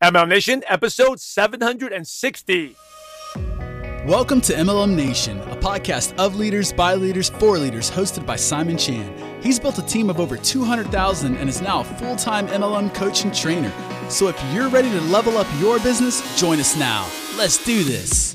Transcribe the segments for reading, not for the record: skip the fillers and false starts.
MLM Nation, episode 760. Welcome to MLM Nation, a podcast of leaders, by leaders, for leaders, hosted by Simon Chan. He's built a team of over 200,000 and is now a full-time MLM coach and trainer. So if you're ready to level up your business, join us now. Let's do this.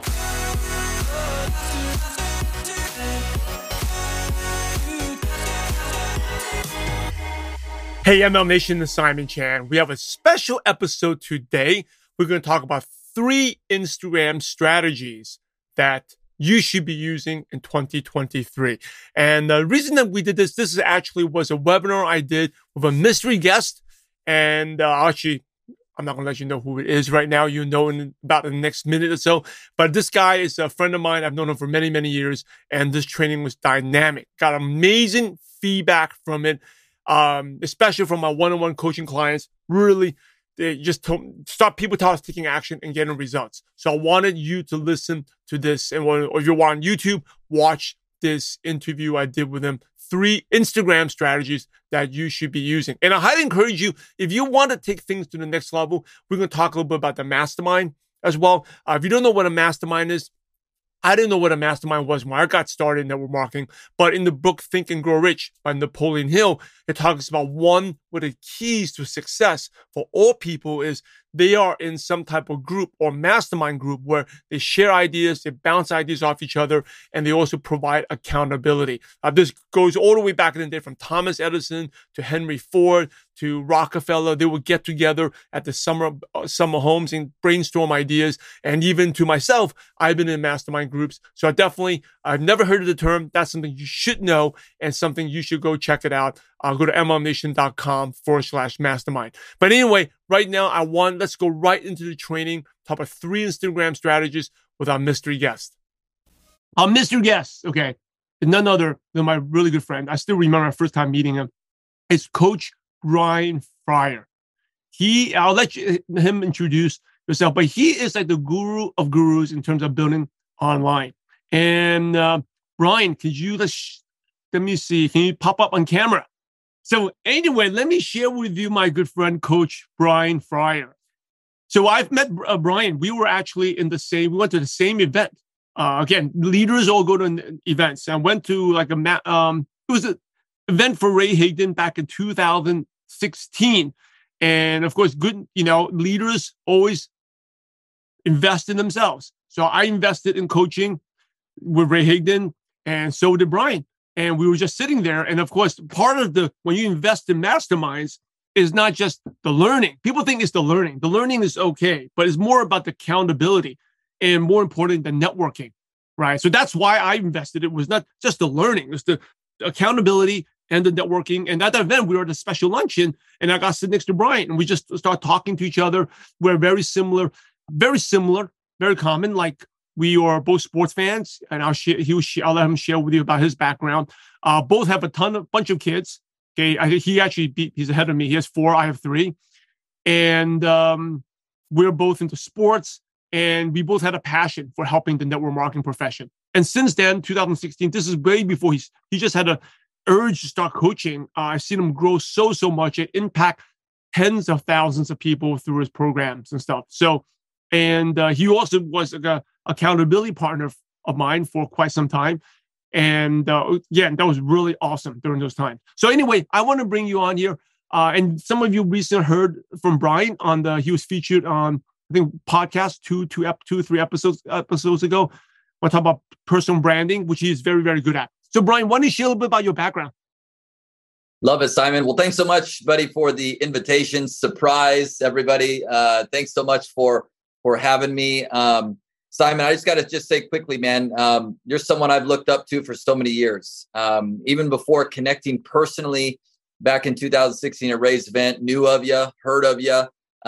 Hey, MLM Nation, this is Simon Chan. We have a special episode today. We're going to talk about 3 Instagram strategies that you should be using in 2023. And the reason that we did this was a webinar I did with a mystery guest. And I'm not going to let you know who it is right now. You know in about the next minute or so. But this guy is a friend of mine. I've known him for many, many years. And this training was dynamic. Got amazing feedback from it. Especially from my one-on-one coaching clients, really, they just stop people taking action and getting results. So I wanted you to listen to this. And or if you're on YouTube, watch this interview I did with him. 3 Instagram strategies that you should be using. And I highly encourage you, if you want to take things to the next level, we're going to talk a little bit about the mastermind as well. If you don't know what a mastermind is, I didn't know what a mastermind was when I got started in network marketing, but in the book Think and Grow Rich by Napoleon Hill, it talks about one of the keys to success for all people is they are in some type of group or mastermind group where they share ideas, they bounce ideas off each other, and they also provide accountability. This goes all the way back in the day from Thomas Edison to Henry Ford to Rockefeller. They would get together at the summer homes and brainstorm ideas. And even to myself, I've been in mastermind groups. So I've never heard of the term. That's something you should know and something you should go check it out. Go to mlmnation.com/mastermind. But anyway, right now let's go right into the training. Top of 3 Instagram strategies with our mystery guest. Our mystery guest, okay, is none other than my really good friend. I still remember my first time meeting him. It's Coach Brian Fryer. I'll let him introduce himself, but he is like the guru of gurus in terms of building online. And Brian, could you let me see? Can you pop up on camera? So anyway, let me share with you my good friend, Coach Brian Fryer. So I've met Brian. We went to the same event. Again, leaders all go to events. I went to it was an event for Ray Higdon back in 2016. And of course, good, leaders always invest in themselves. So I invested in coaching with Ray Higdon, and so did Brian. And we were just sitting there. And of course, part of when you invest in masterminds is not just the learning. People think it's the learning. The learning is okay, but it's more about the accountability and more important, the networking, right? So that's why I invested. It was not just the learning. It was the accountability and the networking. And at that event, we were at a special luncheon and I got to sit next to Brian and we just started talking to each other. We're very similar, very common. Like, we are both sports fans, and I'll let him share with you about his background. Both have a bunch of kids. Okay, he's ahead of me. He has 4, I have 3, and we're both into sports, and we both had a passion for helping the network marketing profession. And since then, 2016, this is way before he just had an urge to start coaching. I've seen him grow so much and impact tens of thousands of people through his programs and stuff. So, and he also was a accountability partner of mine for quite some time. And that was really awesome during those times. So anyway, I want to bring you on here. And some of you recently heard from Brian he was featured on, I think, podcast 3 episodes ago. We'll talk about personal branding, which he is very, very good at. So Brian, why don't you share a little bit about your background? Love it, Simon. Well, thanks so much, buddy, for the invitation. Surprise, everybody. Thanks so much for having me. Simon, I just got to say quickly, man, you're someone I've looked up to for so many years. Even before connecting personally back in 2016 at Ray's event, knew of you, heard of you,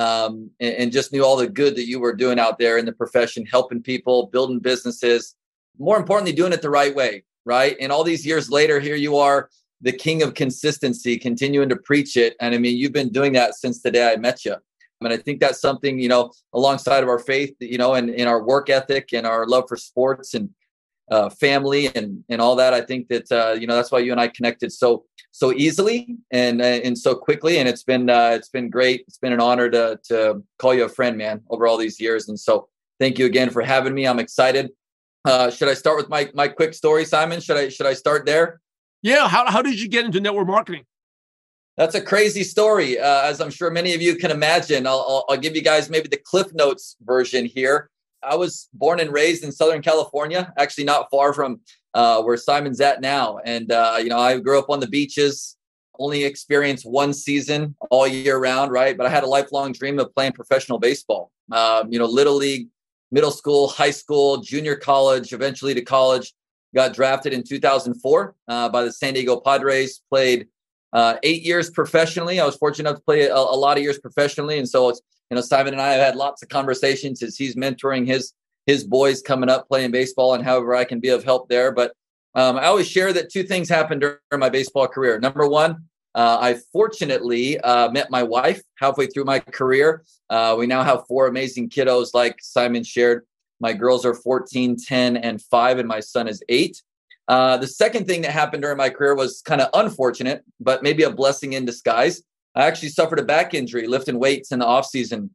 and just knew all the good that you were doing out there in the profession, helping people, building businesses, more importantly, doing it the right way, right? And all these years later, here you are, the king of consistency, continuing to preach it. And I mean, you've been doing that since the day I met you. And I think that's something, alongside of our faith, and in our work ethic and our love for sports and family and all that. I think that, that's why you and I connected so easily and so quickly. And it's been great. It's been an honor to call you a friend, man, over all these years. And so thank you again for having me. I'm excited. Should I start with my quick story, Simon? Should I start there? Yeah. How did you get into network marketing? That's a crazy story, as I'm sure many of you can imagine. I'll give you guys maybe the Cliff Notes version here. I was born and raised in Southern California, actually not far from where Simon's at now. And, I grew up on the beaches, only experienced one season all year round, right? But I had a lifelong dream of playing professional baseball, Little League, middle school, high school, junior college, eventually to college. Got drafted in 2004 by the San Diego Padres, played 8 years professionally. I was fortunate enough to play a lot of years professionally. And so, Simon and I have had lots of conversations as he's mentoring his boys coming up playing baseball and however I can be of help there. But I always share that two things happened during my baseball career. Number one, I fortunately met my wife halfway through my career. We now have 4 amazing kiddos, like Simon shared. My girls are 14, 10, and 5, and my son is 8. The second thing that happened during my career was kind of unfortunate, but maybe a blessing in disguise. I actually suffered a back injury lifting weights in the off season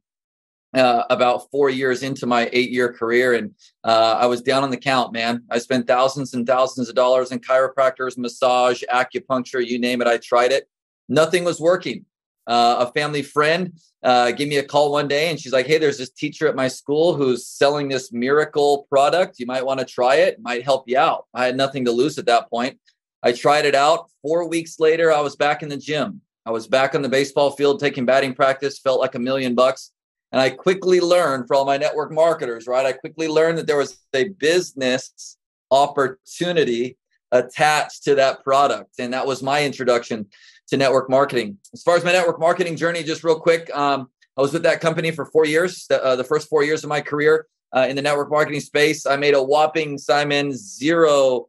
about 4 years into my 8-year career. And I was down on the count, man. I spent thousands and thousands of dollars in chiropractors, massage, acupuncture, you name it. I tried it. Nothing was working. A family friend gave me a call one day and she's like, hey, there's this teacher at my school who's selling this miracle product. You might want to try it. It might help you out. I had nothing to lose at that point. I tried it out. 4 weeks later, I was back in the gym. I was back on the baseball field taking batting practice, felt like $1 million. And I quickly learned, for all my network marketers, right? I quickly learned that there was a business opportunity attached to that product. And that was my introduction to network marketing. As far as my network marketing journey, just real quick, I was with that company for 4 years, the first 4 years of my career in the network marketing space. I made a whopping, Simon, $0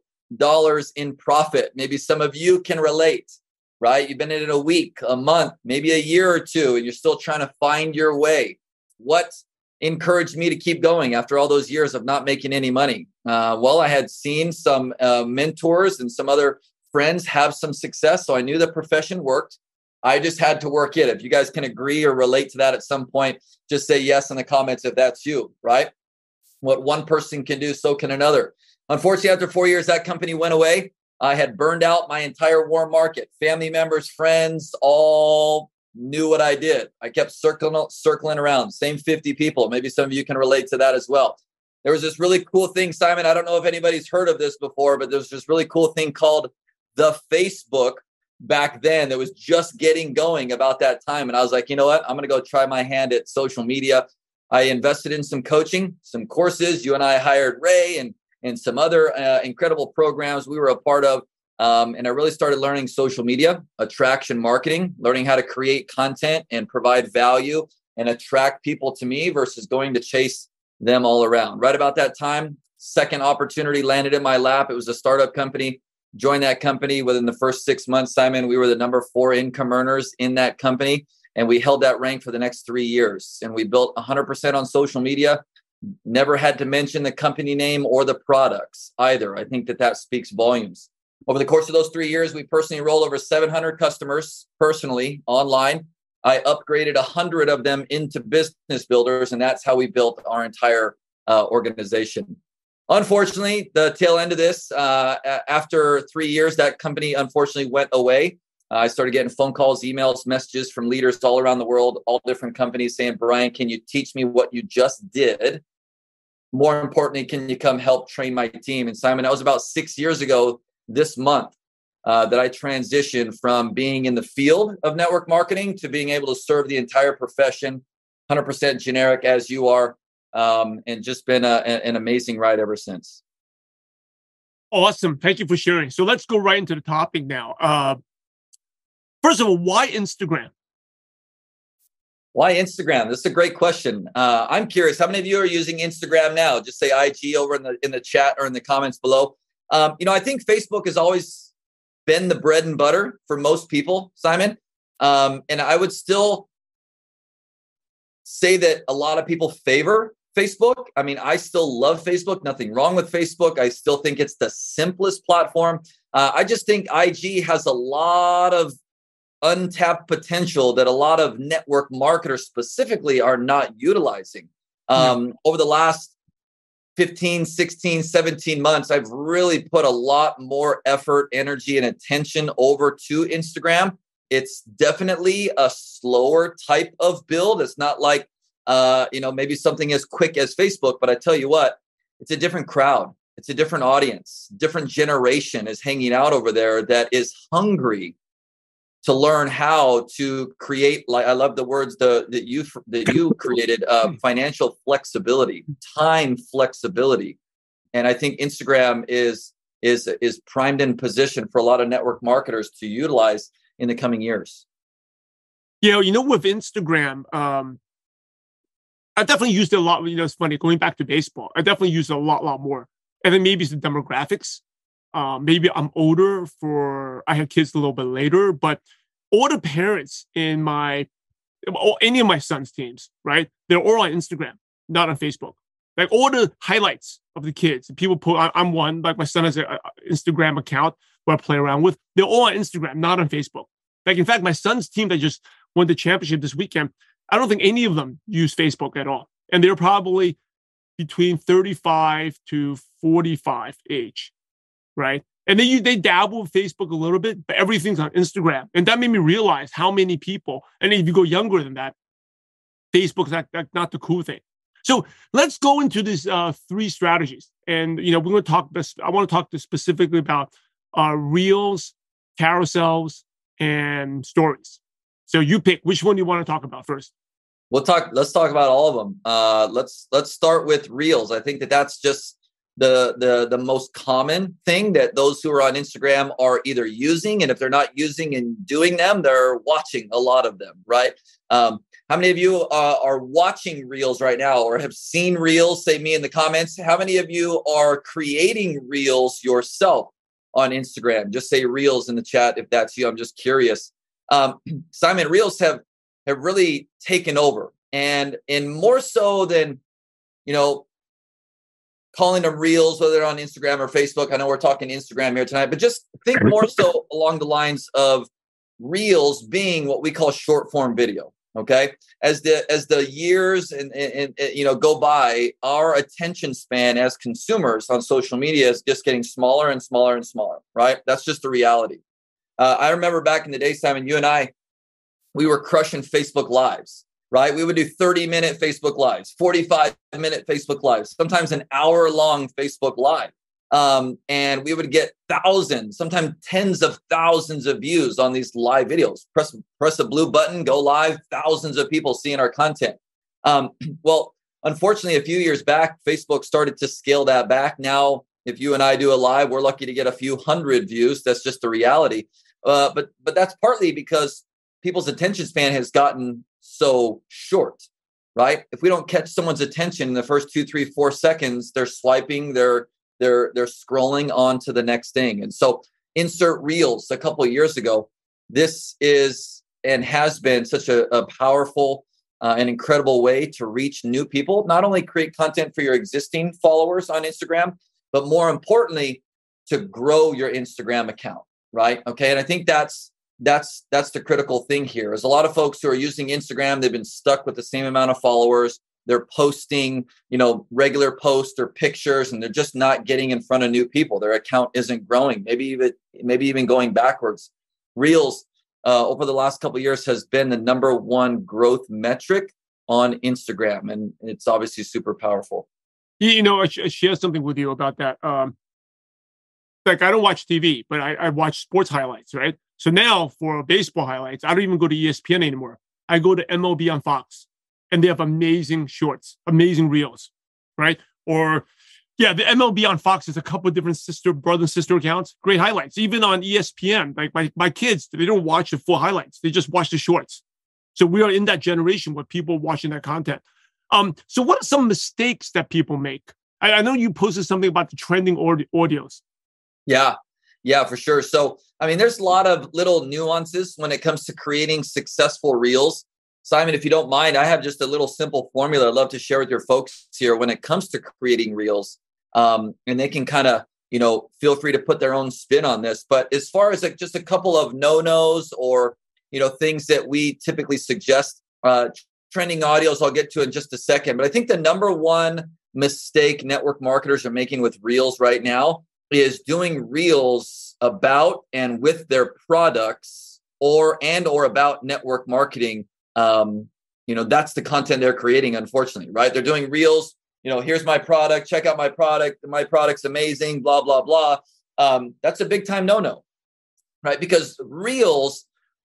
in profit. Maybe some of you can relate, right? You've been in it a week, a month, maybe a year or two, and you're still trying to find your way. What encouraged me to keep going after all those years of not making any money? Well, I had seen some mentors and some other friends have some success. So I knew the profession worked. I just had to work it. If you guys can agree or relate to that at some point, just say yes in the comments if that's you, right? What one person can do, so can another. Unfortunately, after 4 years, that company went away. I had burned out my entire warm market. Family members, friends, all knew what I did. I kept circling around, same 50 people. Maybe some of you can relate to that as well. There was this really cool thing, Simon. I don't know if anybody's heard of this before, but there's this really cool thing called the Facebook back then that was just getting going about that time. And I was like, you know what? I'm going to go try my hand at social media. I invested in some coaching, some courses. You and I hired Ray and some other incredible programs we were a part of. And I really started learning social media, attraction marketing, learning how to create content and provide value and attract people to me versus going to chase them all around. Right about that time, second opportunity landed in my lap. It was a startup company. Joined that company within the first 6 months, Simon. We were the number 4 income earners in that company. And we held that rank for the next 3 years. And we built 100% on social media. Never had to mention the company name or the products either. I think that speaks volumes. Over the course of those 3 years, we personally enrolled over 700 customers personally online. I upgraded 100 of them into business builders. And that's how we built our entire organization. Unfortunately, the tail end of this, after 3 years, that company unfortunately went away. I started getting phone calls, emails, messages from leaders all around the world, all different companies saying, Brian, can you teach me what you just did? More importantly, can you come help train my team? And Simon, that was about 6 years ago this month that I transitioned from being in the field of network marketing to being able to serve the entire profession, 100% generic as you are. And just been an amazing ride ever since. Awesome. Thank you for sharing. So let's go right into the topic now. First of all, why Instagram? Why Instagram? This is a great question. I'm curious, how many of you are using Instagram now? Just say IG over in the chat or in the comments below. I think Facebook has always been the bread and butter for most people, Simon. And I would still say that a lot of people favor Facebook. I mean, I still love Facebook. Nothing wrong with Facebook. I still think it's the simplest platform. I just think IG has a lot of untapped potential that a lot of network marketers specifically are not utilizing. Over the last 15, 16, 17 months, I've really put a lot more effort, energy, and attention over to Instagram. It's definitely a slower type of build. It's not like, maybe something as quick as Facebook, but I tell you what, it's a different crowd. It's a different audience, different generation is hanging out over there that is hungry to learn how to create, like I love the words that you created, financial flexibility, time flexibility. And I think Instagram is primed in position for a lot of network marketers to utilize in the coming years. With Instagram, I definitely used it a lot. It's funny, going back to baseball, I definitely used it a lot more. And then maybe it's the demographics. Maybe I'm older I had kids a little bit later, but all the parents in any of my son's teams, right? They're all on Instagram, not on Facebook. Like all the highlights of the kids, people put, I'm one, like my son has an Instagram account where I play around with. They're all on Instagram, not on Facebook. Like, in fact, my son's team that just won the championship this weekend, I don't think any of them use Facebook at all. And they're probably between 35 to 45 age, right? And they dabble with Facebook a little bit, but everything's on Instagram. And that made me realize how many people, and if you go younger than that, Facebook's not the cool thing. So let's go into these 3 strategies. And, we're going to talk I want to talk specifically about reels, carousels, and stories. So you pick which one you want to talk about first. Let's talk about all of them. Let's start with reels. I think that's just the most common thing that those who are on Instagram are either using, and if they're not using and doing them, they're watching a lot of them, right? How many of you are watching reels right now or have seen reels? Say me in the comments. How many of you are creating reels yourself on Instagram? Just say reels in the chat if that's you. I'm just curious. Simon, reels have really taken over, and more so than, calling them reels, whether they're on Instagram or Facebook. I know we're talking Instagram here tonight, but just think more so along the lines of reels being what we call short form video. Okay. As the years and go by, our attention span as consumers on social media is just getting smaller and smaller and smaller, right? That's just the reality. I remember back in the day, Simon, you and I, we were crushing Facebook Lives, right? We would do 30-minute Facebook Lives, 45-minute Facebook Lives, sometimes an hour-long Facebook Live. And we would get thousands, sometimes tens of thousands of views on these live videos. Press the blue button, go live, thousands of people seeing our content. Well, unfortunately, a few years back, Facebook started to scale that back. Now, if you and I do a live, we're lucky to get a few hundred views. That's just the reality. But that's partly because people's attention span has gotten so short, right? If we don't catch someone's attention in the first 2, 3, 4 seconds, they're swiping, they're scrolling on to the next thing. And so insert reels a couple of years ago, this is and has been such a powerful and incredible way to reach new people, not only create content for your existing followers on Instagram, but more importantly, to grow your Instagram account, right? Okay. And I think that's the critical thing here is a lot of folks who are using Instagram, they've been stuck with the same amount of followers. They're posting, regular posts or pictures, and they're just not getting in front of new people. Their account isn't growing, maybe even going backwards. Reels over the last couple of years has been the number one growth metric on Instagram, and it's obviously super powerful. I share something with you about that. Like I don't watch TV, but I watch sports highlights, right? So now for baseball highlights, I don't even go to ESPN anymore. I go to MLB on Fox. And they have amazing shorts, amazing reels, right? Or, the MLB on Fox is a couple of different brother and sister accounts. Great highlights. Even on ESPN, like my kids, they don't watch the full highlights. They just watch the shorts. So we are in that generation where people are watching that content. So what are some mistakes that people make? I know you posted something about the trending audios. Yeah, for sure. So, there's a lot of little nuances when it comes to creating successful reels. Simon, if you don't mind, I have just a little simple formula I'd love to share with your folks here when it comes to creating reels. And they can kind of, feel free to put their own spin on this. But as far as just a couple of no-nos or, things that we typically suggest, trending audios, I'll get to in just a second. But I think the number one mistake network marketers are making with reels right now is doing reels about and with their products or about network marketing. That's the content they're creating, unfortunately, right? They're doing reels. Here's my product. Check out my product. My product's amazing, blah, blah, blah. That's a big time no-no, right? Because reels,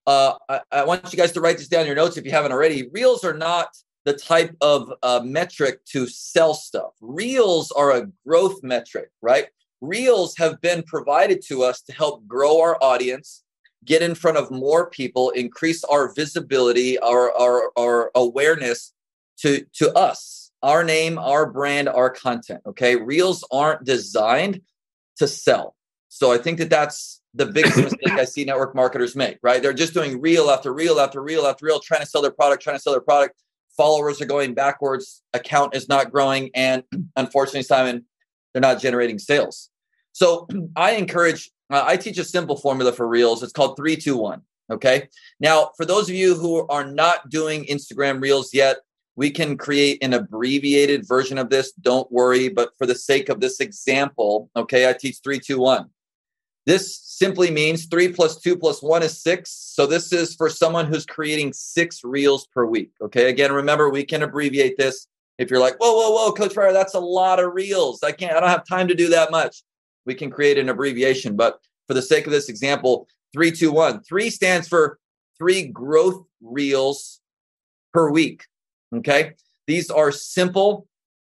I want you guys to write this down in your notes if you haven't already. Reels are not the type of metric to sell stuff. Reels are a growth metric, right? Reels have been provided to us to help grow our audience, get in front of more people, increase our visibility, our awareness to us. Our name, our brand, our content, okay? Reels aren't designed to sell. So I think that's the biggest mistake I see network marketers make, right? They're just doing reel after reel after reel after reel, trying to sell their product. Followers are going backwards. Account is not growing. And unfortunately, Simon, they're not generating sales. So I encourage, I teach a simple formula for reels. It's called 3-2-1, okay? Now, for those of you who are not doing Instagram reels yet, we can create an abbreviated version of this. Don't worry. But for the sake of this example, okay, I teach 3-2-1. This simply means 3 + 2 + 1 is 6. So this is for someone who's creating 6 reels per week. Okay. Again, remember, we can abbreviate this. If you're like, whoa, Coach Fryer, that's a lot of reels. I don't have time to do that much. We can create an abbreviation. But for the sake of this example, 3-2-1. 3 stands for 3 growth reels per week. Okay. These are simple,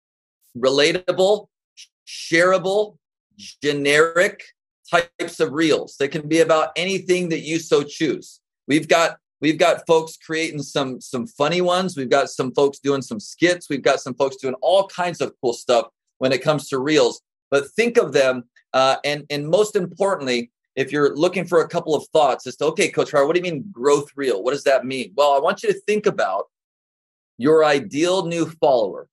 relatable, shareable, generic types of reels. They can be about anything that you so choose. We've got folks creating some funny ones. We've got some folks doing some skits. We've got some folks doing all kinds of cool stuff when it comes to reels. But think of them, and most importantly, if you're looking for a couple of thoughts as to, okay, Coach Fryer, what do you mean growth reel? What does that mean? Well, I want you to think about your ideal new follower.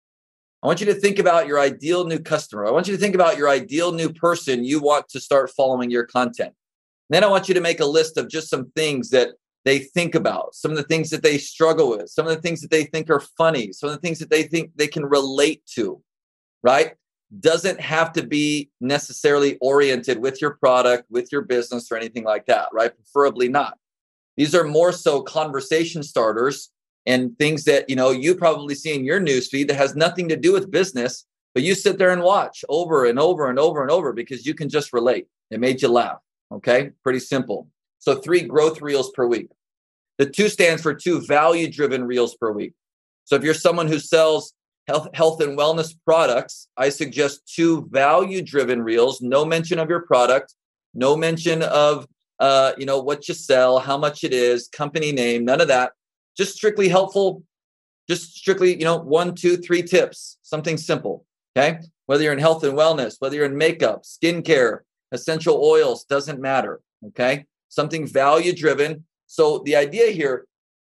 I want you to think about your ideal new customer. I want you to think about your ideal new person you want to start following your content. Then I want you to make a list of just some things that they think about, some of the things that they struggle with, some of the things that they think are funny, some of the things that they think they can relate to, right? Doesn't have to be necessarily oriented with your product, with your business or anything like that, right? Preferably not. These are more so conversation starters and things that, you probably see in your newsfeed that has nothing to do with business, but you sit there and watch over and over and over and over because you can just relate. It made you laugh. Okay. Pretty simple. So 3 growth reels per week. The 2 stands for 2 value-driven reels per week. So if you're someone who sells health and wellness products, I suggest 2 value-driven reels, no mention of your product, no mention of, what you sell, how much it is, company name, none of that. Just strictly helpful, just strictly, 1, 2, 3 tips, something simple, okay? Whether you're in health and wellness, whether you're in makeup, skincare, essential oils, doesn't matter, okay? Something value-driven. So the idea here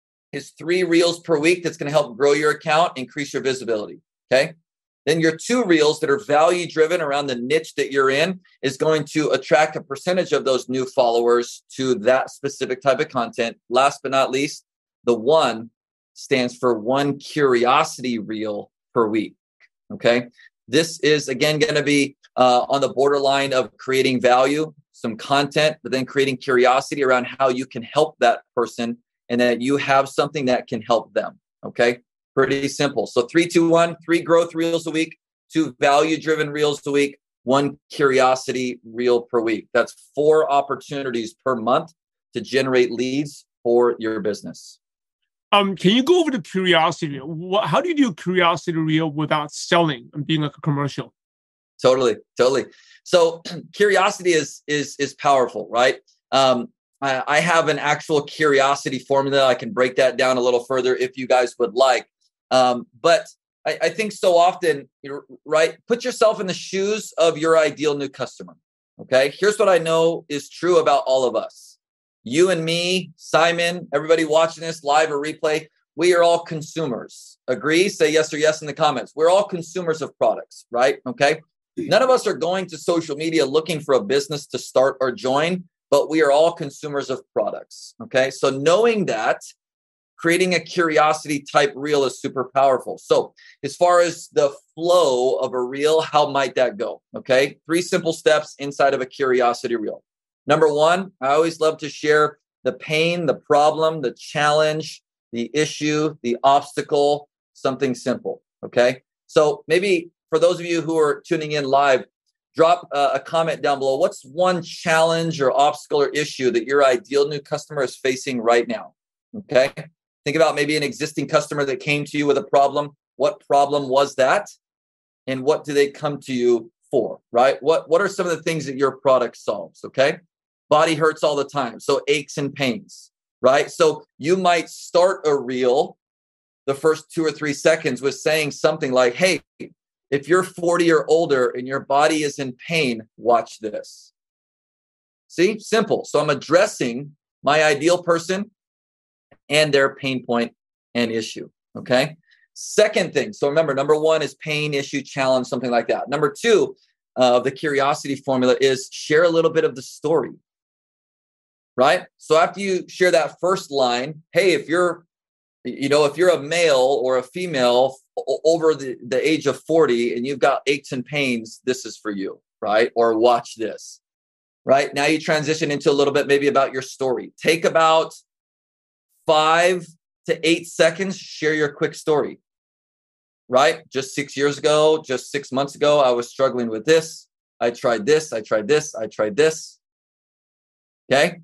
is 3 reels per week that's going to help grow your account, increase your visibility, okay? Then your 2 reels that are value-driven around the niche that you're in is going to attract a percentage of those new followers to that specific type of content. Last but not least, the 1 stands for 1 curiosity reel per week. Okay. This is, again, going to be on the borderline of creating value, some content, but then creating curiosity around how you can help that person and that you have something that can help them. Okay. Pretty simple. So 3-2-1, 3 growth reels a week, 2 value-driven reels a week, 1 curiosity reel per week. That's 4 opportunities per month to generate leads for your business. Can you go over the curiosity reel? How do you do a curiosity reel without selling and being like a commercial? Totally. So curiosity is powerful, right? I have an actual curiosity formula. I can break that down a little further if you guys would like. But I think so often, right? Put yourself in the shoes of your ideal new customer. Okay. Here's what I know is true about all of us. You and me, Simon, everybody watching this live or replay, we are all consumers. Agree? Say yes or yes in the comments. We're all consumers of products, right? Okay. None of us are going to social media looking for a business to start or join, but we are all consumers of products. Okay. So knowing that, creating a curiosity type reel is super powerful. So as far as the flow of a reel, how might that go? Okay. 3 simple steps inside of a curiosity reel. Number 1, I always love to share the pain, the problem, the challenge, the issue, the obstacle, something simple. Okay. So maybe for those of you who are tuning in live, drop a comment down below. What's one challenge or obstacle or issue that your ideal new customer is facing right now? Okay. Think about maybe an existing customer that came to you with a problem. What problem was that? And what do they come to you for, right? What are some of the things that your product solves, okay? Body hurts all the time, so aches and pains, right? So you might start a reel the first 2 or 3 seconds with saying something like, hey, if you're 40 or older and your body is in pain, watch this. See, simple. So I'm addressing my ideal person and their pain point and issue, okay? Second thing, so remember, number 1 is pain, issue, challenge, something like that. Number 2, the curiosity formula is share a little bit of the story, right? So after you share that first line, hey, if you're a male or a female over the age of 40 and you've got aches and pains, this is for you, right? Or watch this, right? Now you transition into a little bit maybe about your story. Take about 5 to 8 seconds, share your quick story, right? Just 6 years ago, just 6 months ago, I was struggling with this. I tried this, I tried this, I tried this. Okay.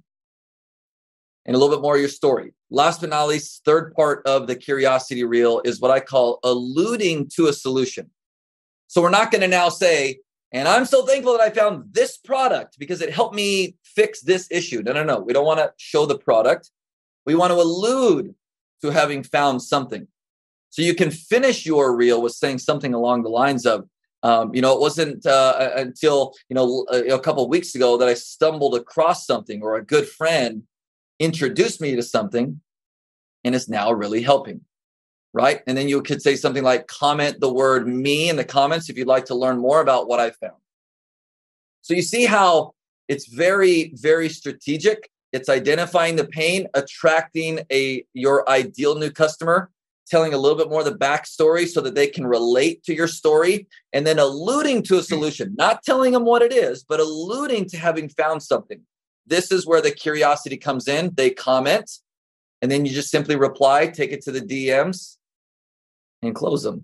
And a little bit more of your story. Last but not least, third part of the curiosity reel is what I call alluding to a solution. So we're not going to now say, and I'm so thankful that I found this product because it helped me fix this issue. No. We don't want to show the product. We want to allude to having found something. So you can finish your reel with saying something along the lines of, it wasn't until, a couple of weeks ago that I stumbled across something, or a good friend introduced me to something and it's now really helping, right? And then you could say something like, comment the word me in the comments if you'd like to learn more about what I found. So you see how it's very, very strategic. It's identifying the pain, attracting your ideal new customer, telling a little bit more of the backstory so that they can relate to your story, and then alluding to a solution, not telling them what it is, but alluding to having found something. This is where the curiosity comes in. They comment, and then you just simply reply, take it to the DMs, and close them.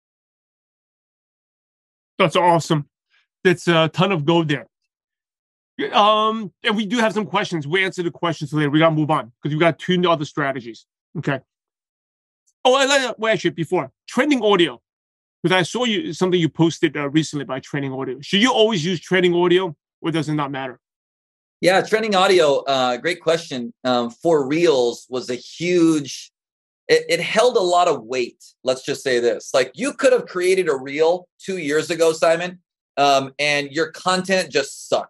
That's awesome. That's a ton of gold there. And we do have some questions. We answer the questions later. We got to move on because we got 2 other strategies. Okay. Oh, actually, before trending audio, because I saw something you posted recently about trending audio. Should you always use trending audio, or does it not matter? Yeah, trending audio. Great question. For Reels was a huge. It held a lot of weight. Let's just say this: like you could have created a reel 2 years ago, Simon, and your content just sucked.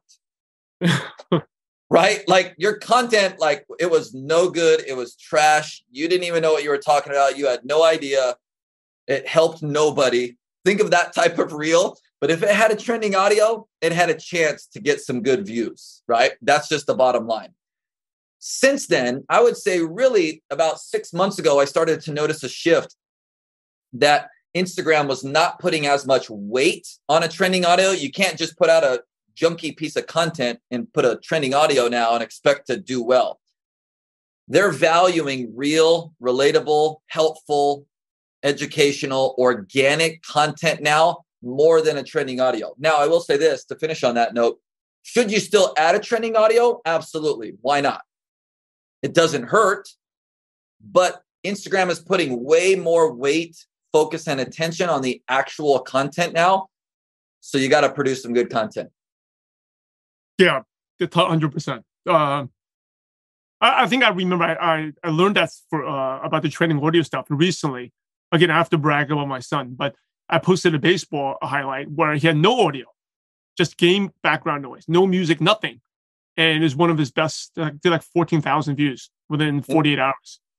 Right? Like your content, like it was no good. It was trash. You didn't even know what you were talking about. You had no idea. It helped nobody. Think of that type of reel. But if it had a trending audio, it had a chance to get some good views, right? That's just the bottom line. Since then, I would say really about 6 months ago, I started to notice a shift that Instagram was not putting as much weight on a trending audio. You can't just put out a junky piece of content and put a trending audio now and expect to do well. They're valuing real, relatable, helpful, educational, organic content now more than a trending audio. Now, I will say this to finish on that note. Should you still add a trending audio? Absolutely. Why not? It doesn't hurt, but Instagram is putting way more weight, focus, and attention on the actual content now. So you got to produce some good content. Yeah, 100%. I think I remember I learned that about the trending audio stuff recently. Again, I have to brag about my son, but I posted a baseball highlight where he had no audio, just game background noise, no music, nothing. And it was one of his best, did like 14,000 views within 48 hours.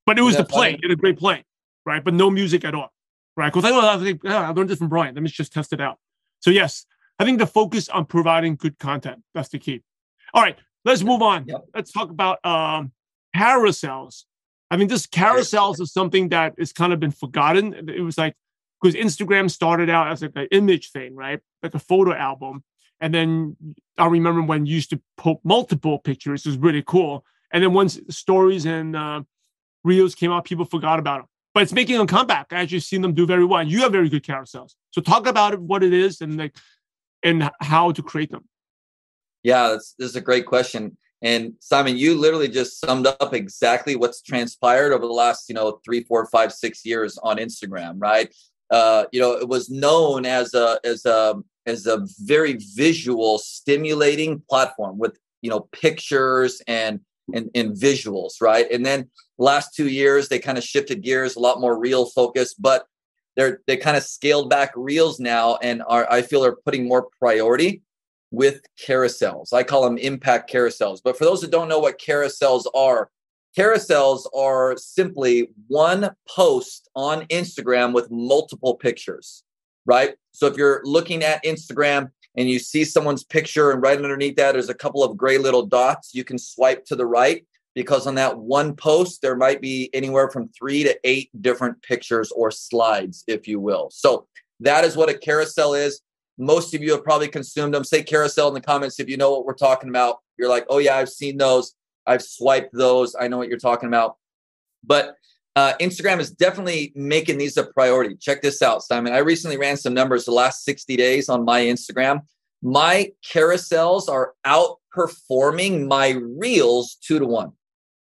But it was the play. It had a great play, right? But no music at all, right? Because I learned this from Brian. Let me just test it out. So yes, I think the focus on providing good content, that's the key. All right, let's move on. Yep. Let's talk about carousels. I mean, this carousels is something that has kind of been forgotten. It was like, because Instagram started out as like an image thing, right? Like a photo album. And then I remember when you used to put multiple pictures, it was really cool. And then once stories and reels came out, people forgot about them. But it's making a comeback. I actually seen them do very well. And you have very good carousels. So talk about it, what it is, and how to create them. Yeah, this is a great question. And Simon, you literally just summed up exactly what's transpired over the last, 3, 4, 5, 6 years on Instagram, right? It was known as a very visual, stimulating platform with, pictures and visuals, right? And then the last 2 years, they kind of shifted gears, a lot more reel focus, but they kind of scaled back reels now and I feel are putting more priority with carousels. I call them impact carousels. But for those that don't know what carousels are simply one post on Instagram with multiple pictures, right? So if you're looking at Instagram and you see someone's picture and right underneath that, there's a couple of gray little dots, you can swipe to the right because on that one post, there might be anywhere from 3 to 8 different pictures or slides, if you will. So that is what a carousel is. Most of you have probably consumed them. Say carousel in the comments if you know what we're talking about. You're like, oh yeah, I've seen those. I've swiped those. I know what you're talking about. But Instagram is definitely making these a priority. Check this out, Simon. I recently ran some numbers the last 60 days on my Instagram. My carousels are outperforming my reels 2 to 1,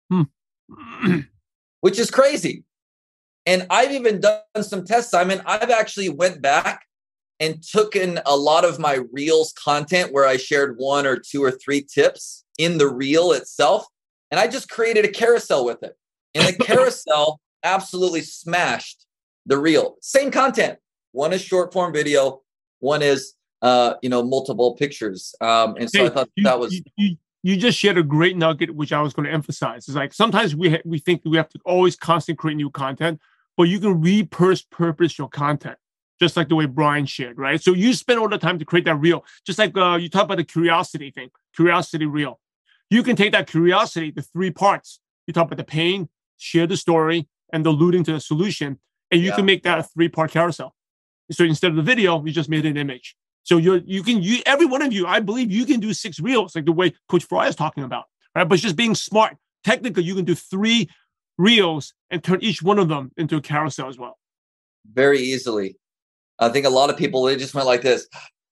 which is crazy. And I've even done some tests, Simon. I've actually went back and took in a lot of my reels content where I shared 1 or 2 or 3 tips in the reel itself. And I just created a carousel with it. And the carousel absolutely smashed the reel. Same content. One is short form video. One is, multiple pictures. And so I thought that was... You just shared a great nugget, which I was going to emphasize. It's like sometimes we think we have to always constantly create new content, but you can repurpose your content. Just like the way Brian shared, right? So you spend all the time to create that reel. Just like you talk about the curiosity thing, curiosity reel. You can take that curiosity, the 3 parts. You talk about the pain, share the story, and the alluding to the solution. And you can make that a 3-part carousel. So instead of the video, you just made an image. So every one of you, I believe you can do 6 reels, like the way Coach Fry is talking about, right? But it's just being smart. Technically, you can do 3 reels and turn each one of them into a carousel as well. Very easily. I think a lot of people, they just went like this.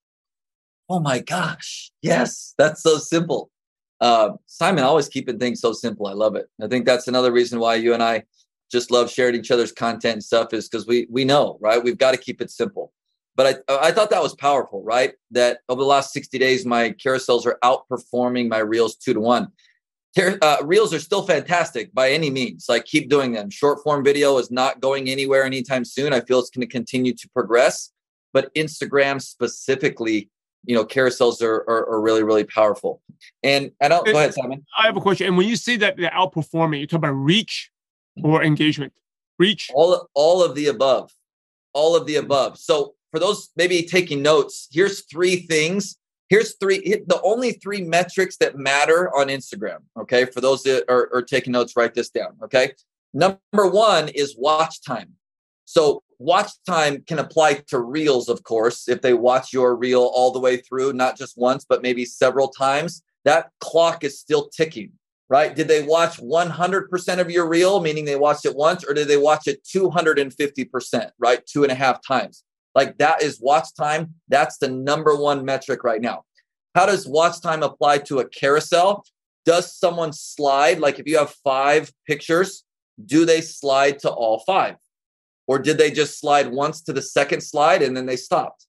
Oh my gosh. Yes, that's so simple. Simon, always keeping things so simple. I love it. I think that's another reason why you and I just love sharing each other's content and stuff is because we know, right? We've got to keep it simple. But I thought that was powerful, right? That over the last 60 days, my carousels are outperforming my reels 2 to 1. Reels are still fantastic by any means. Like keep doing them. Short form video is not going anywhere anytime soon. I feel it's going to continue to progress. But Instagram specifically, carousels are really, really powerful. And go ahead, Simon. I have a question. And when you say that they're outperforming, you talk about reach or engagement? Reach? All of the above. All of the above. So for those maybe taking notes, here's 3 things. The only 3 metrics that matter on Instagram. Okay. For those that are taking notes, write this down. Okay. Number 1 is watch time. So watch time can apply to reels, of course, if they watch your reel all the way through, not just once, but maybe several times, that clock is still ticking, right? Did they watch 100% of your reel, meaning they watched it once, or did they watch it 250%, right? 2.5 times. Like that is watch time. That's the number 1 metric right now. How does watch time apply to a carousel? Does someone slide? Like if you have 5 pictures, do they slide to all 5? Or did they just slide once to the second slide and then they stopped?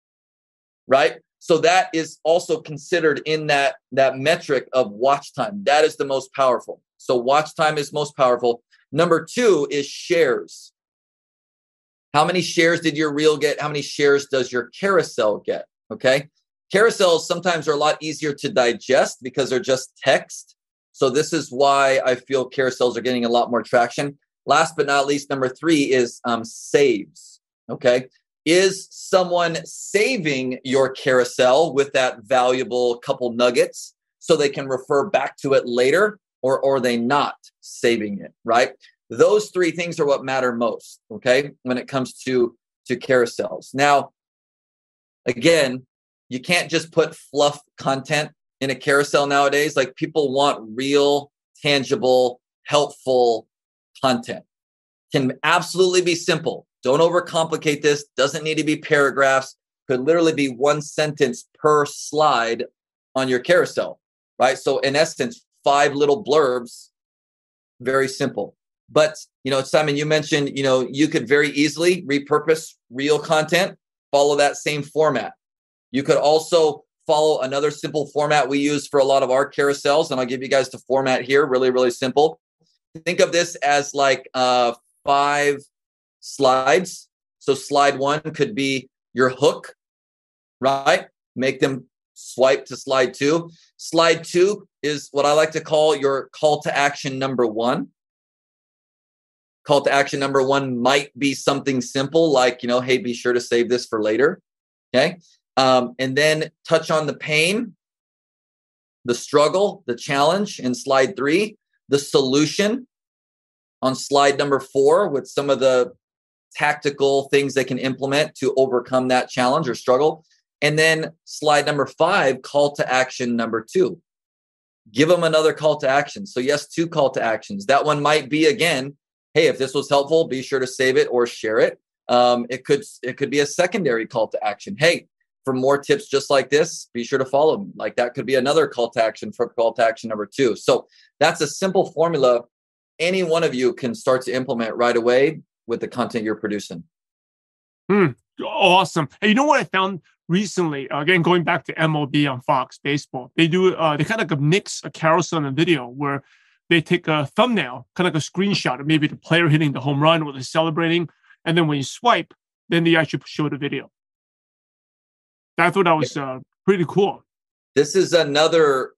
Right? So that is also considered in that metric of watch time. That is the most powerful. So watch time is most powerful. Number 2 is shares. How many shares did your reel get? How many shares does your carousel get? Okay. Carousels sometimes are a lot easier to digest because they're just text. So this is why I feel carousels are getting a lot more traction. last but not least, number 3 is saves. Okay. Is someone saving your carousel with that valuable couple nuggets so they can refer back to it later, or are they not saving it, right? Those 3 things are what matter most, okay, when it comes to carousels. Now, again, you can't just put fluff content in a carousel nowadays. Like, people want real, tangible, helpful content. Can absolutely be simple. Don't overcomplicate this. Doesn't need to be paragraphs. Could literally be 1 sentence per slide on your carousel, right? So in essence, 5 little blurbs, very simple. But, Simon, you mentioned, you could very easily repurpose real content, follow that same format. You could also follow another simple format we use for a lot of our carousels. And I'll give you guys the format here. Really, really simple. Think of this as like 5 slides. So slide 1 could be your hook, right? Make them swipe to slide 2. Slide 2 is what I like to call your call to action number 1. Call to action number 1 might be something simple like, hey, be sure to save this for later. Okay. And then touch on the pain, the struggle, the challenge in slide 3, the solution on slide number 4 with some of the tactical things they can implement to overcome that challenge or struggle. And then slide number 5, call to action number 2. Give them another call to action. So yes, 2 call to actions. That one might be, again, hey, if this was helpful, be sure to save it or share it. It could be a secondary call to action. Hey, for more tips just like this, be sure to follow me. Like, that could be another call to action for call to action number 2. So that's a simple formula any one of you can start to implement right away with the content you're producing. Awesome. Hey, you know what I found recently? Again, going back to MLB on Fox Baseball, they kind of mix a carousel and a video where they take a thumbnail, kind of like a screenshot of maybe the player hitting the home run or they're celebrating. And then when you swipe, then they actually show the video. I thought that was pretty cool. This is another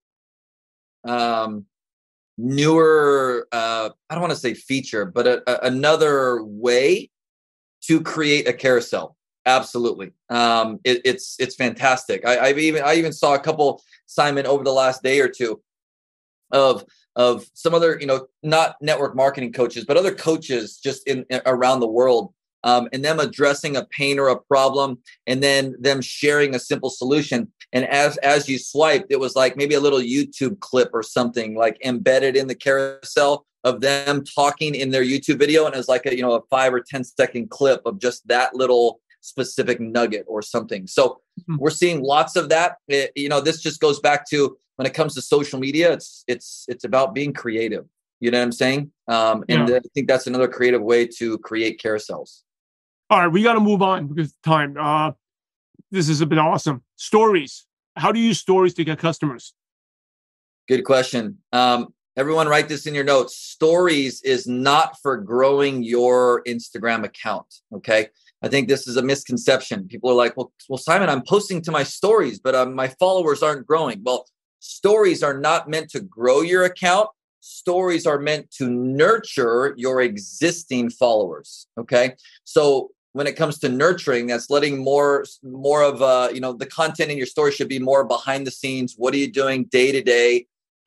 newer, I don't want to say feature, but another way to create a carousel. Absolutely. It's fantastic. I even saw a couple, Simon, over the last day or two of some other, not network marketing coaches, but other coaches just in around the world, and them addressing a pain or a problem, and then them sharing a simple solution. And as you swiped, it was like maybe a little YouTube clip or something like embedded in the carousel of them talking in their YouTube video. And it was like a 5 or 10 second clip of just that little specific nugget or something. So we're seeing lots of that. This just goes back to when it comes to social media, it's about being creative. You know what I'm saying? I think that's another creative way to create carousels. All right, we got to move on because of time. This has been awesome. Stories. How do you use stories to get customers? Good question. Everyone write this in your notes. Stories is not for growing your Instagram account. Okay. I think this is a misconception. People are like, well, Simon, I'm posting to my stories, but my followers aren't growing. Well, stories are not meant to grow your account. Stories are meant to nurture your existing followers. Okay. So when it comes to nurturing, that's letting more of the content in your story should be more behind the scenes. What are you doing day to day?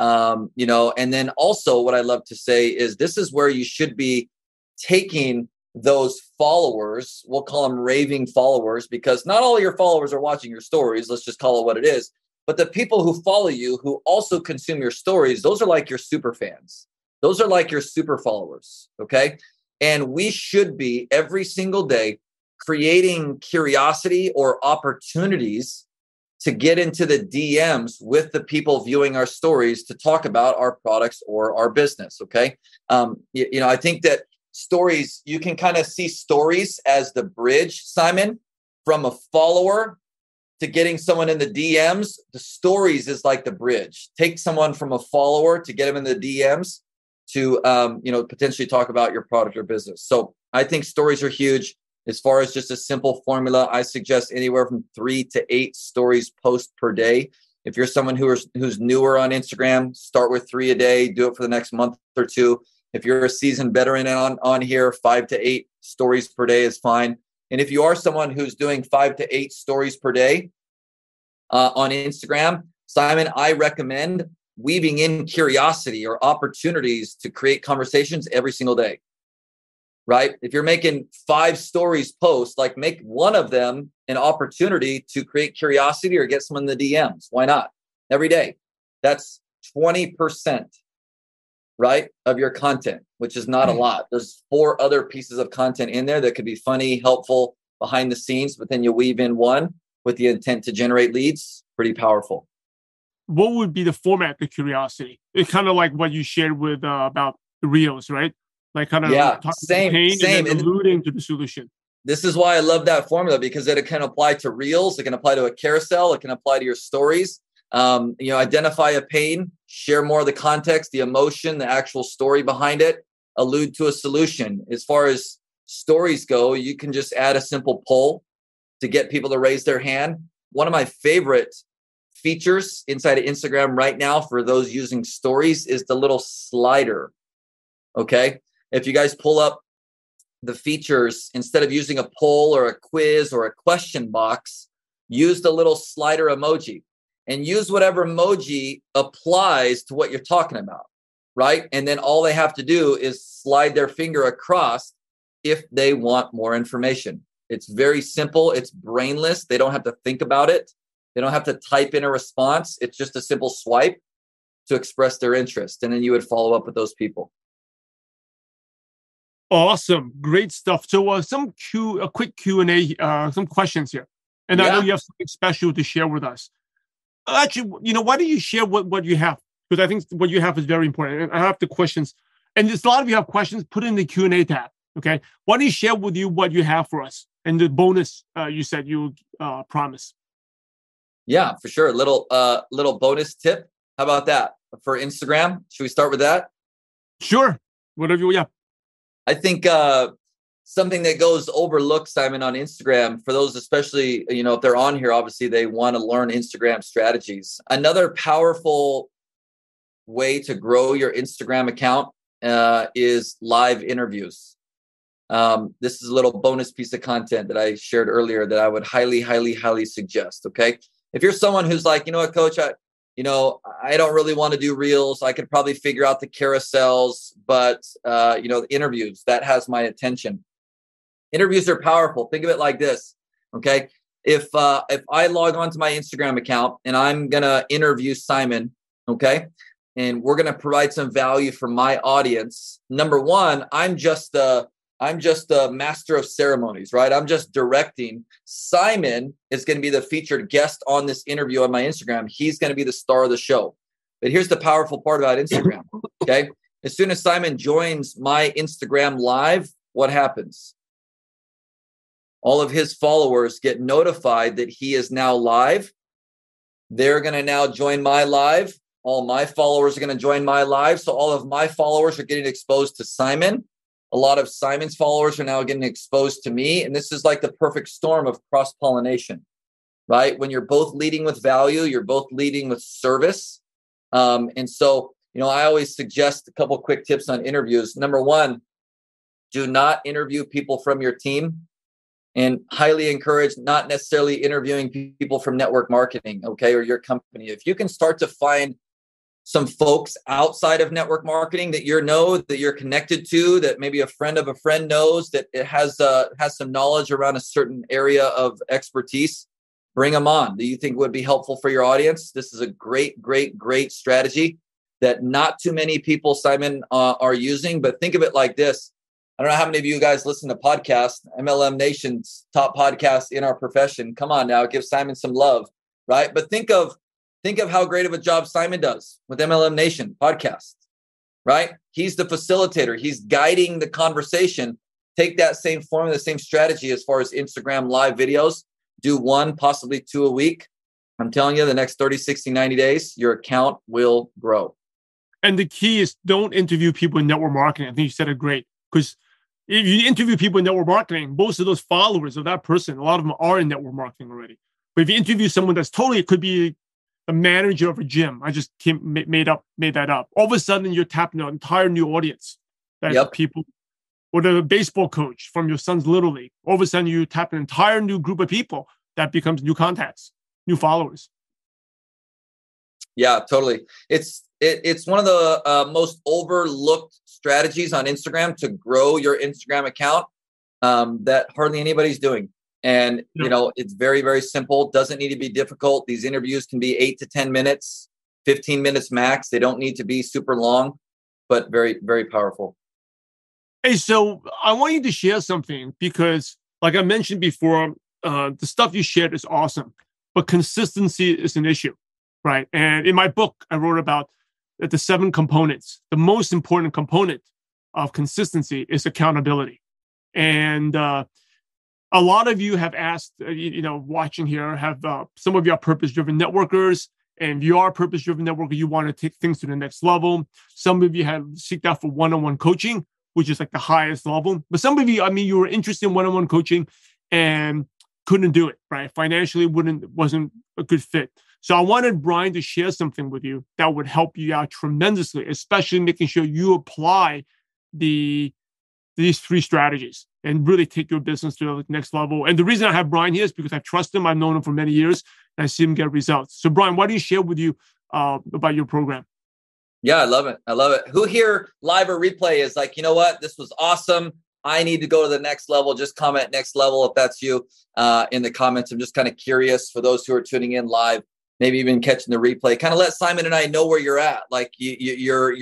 And then also what I love to say is this is where you should be taking those followers. We'll call them raving followers, because not all of your followers are watching your stories. Let's just call it what it is. But the people who follow you, who also consume your stories, those are like your super fans. Those are like your super followers. Okay. And we should be every single day creating curiosity or opportunities to get into the DMs with the people viewing our stories to talk about our products or our business. Okay. I think that stories, you can kind of see stories as the bridge, Simon, from a follower to getting someone in the DMs. The stories is like the bridge. Take someone from a follower to get them in the DMs to, potentially talk about your product or business. So I think stories are huge. As far as just a simple formula, I suggest anywhere from 3 to 8 stories post per day. If you're someone who's newer on Instagram, start with 3 a day, do it for the next month or 2. If you're a seasoned veteran on here, 5 to 8 stories per day is fine. And if you are someone who's doing 5 to 8 stories per day on Instagram, Simon, I recommend weaving in curiosity or opportunities to create conversations every single day, right? If you're making 5 stories posts, like make one of them an opportunity to create curiosity or get someone in the DMs. Why not? Every day. That's 20%, right, of your content, which is not a lot. There's 4 other pieces of content in there that could be funny, helpful, behind the scenes, but then you weave in one with the intent to generate leads. Pretty powerful. What would be the format of curiosity? It's kind of like what you shared with about the Reels, right? Like kind of same. And then alluding to the solution. This is why I love that formula, because it can apply to Reels, it can apply to a carousel, it can apply to your stories. Identify a pain, share more of the context, the emotion, the actual story behind it, allude to a solution. As far as stories go, you can just add a simple poll to get people to raise their hand. One of my favorite features inside of Instagram right now for those using stories is the little slider. Okay. If you guys pull up the features, instead of using a poll or a quiz or a question box, use the little slider emoji and use whatever emoji applies to what you're talking about. Right. And then all they have to do is slide their finger across if they want more information. It's very simple. It's brainless. They don't have to think about it. They don't have to type in a response. It's just a simple swipe to express their interest. And then you would follow up with those people. Awesome. Great stuff. So a quick Q&A, some questions here. And I know you have something special to share with us. Actually, why don't you share what you have? Because I think what you have is very important. And I have the questions. And there's a lot of you have questions, put in the Q&A tab. Okay. Why don't you share with you what you have for us? And the bonus you said you promise. Yeah, for sure. Little bonus tip. How about that for Instagram? Should we start with that? Sure. Whatever you, I think something that goes overlooked, Simon, on Instagram, for those especially, if they're on here, obviously they want to learn Instagram strategies. Another powerful way to grow your Instagram account is live interviews. This is a little bonus piece of content that I shared earlier that I would highly, highly, highly suggest. Okay. If you're someone who's like, you know what, coach, I don't really want to do Reels. I could probably figure out the carousels, but the interviews, that has my attention. Interviews are powerful. Think of it like this. Okay. If I log on to my Instagram account and I'm going to interview Simon, okay, and we're going to provide some value for my audience. Number one, I'm just a master of ceremonies, right? I'm just directing. Simon is going to be the featured guest on this interview on my Instagram. He's going to be the star of the show. But here's the powerful part about Instagram, okay? As soon as Simon joins my Instagram live, what happens? All of his followers get notified that he is now live. They're going to now join my live. All my followers are going to join my live. So all of my followers are getting exposed to Simon. A lot of Simon's followers are now getting exposed to me. And this is like the perfect storm of cross-pollination, right? When you're both leading with value, you're both leading with service. And so, I always suggest a couple of quick tips on interviews. Number one, do not interview people from your team, and highly encourage not necessarily interviewing people from network marketing, okay, or your company. If you can start to find some folks outside of network marketing that you're connected to, that maybe a friend of a friend knows, that it has some knowledge around a certain area of expertise, bring them on. Do you think would be helpful for your audience? This is a great, great, great strategy that not too many people, Simon, are using. But think of it like this. I don't know how many of you guys listen to podcasts, MLM Nation's top podcast in our profession. Come on now, give Simon some love, right? But think of how great of a job Simon does with MLM Nation podcast, right? He's the facilitator. He's guiding the conversation. Take that same formula, the same strategy as far as Instagram live videos. Do 1, possibly 2 a week. I'm telling you, the next 30, 60, 90 days, your account will grow. And the key is don't interview people in network marketing. I think you said it great. Because if you interview people in network marketing, most of those followers of that person, a lot of them are in network marketing already. But if you interview someone that's it could be the manager of a gym. I just made that up. All of a sudden, you're tapping an entire new audience. that Yep. people, or the baseball coach from your son's little league. All of a sudden, you tap an entire new group of people that becomes new contacts, new followers. Yeah, totally. It's one of the most overlooked strategies on Instagram to grow your Instagram account that hardly anybody's doing. And, it's very, very simple. Doesn't need to be difficult. These interviews can be 8 to 10 minutes, 15 minutes max. They don't need to be super long, but very, very powerful. Hey, so I want you to share something because, like I mentioned before, the stuff you shared is awesome, but consistency is an issue, right? And in my book, I wrote about the 7 components. The most important component of consistency is accountability. And a lot of you have asked, watching here, have some of you are purpose-driven networkers. And if you are a purpose-driven networker, you want to take things to the next level. Some of you have seeked out for one-on-one coaching, which is like the highest level. But some of you, you were interested in one-on-one coaching and couldn't do it, right? Financially, wasn't a good fit. So I wanted Brian to share something with you that would help you out tremendously, especially making sure you apply these 3 strategies and really take your business to the next level. And the reason I have Brian here is because I trust him. I've known him for many years and I see him get results. So Brian, why don't you share with you about your program? Yeah, I love it. I love it. Who here live or replay is like, you know what? This was awesome. I need to go to the next level. Just comment next level if that's you in the comments. I'm just kind of curious for those who are tuning in live, maybe even catching the replay. Kind of let Simon and I know where you're at. Like you're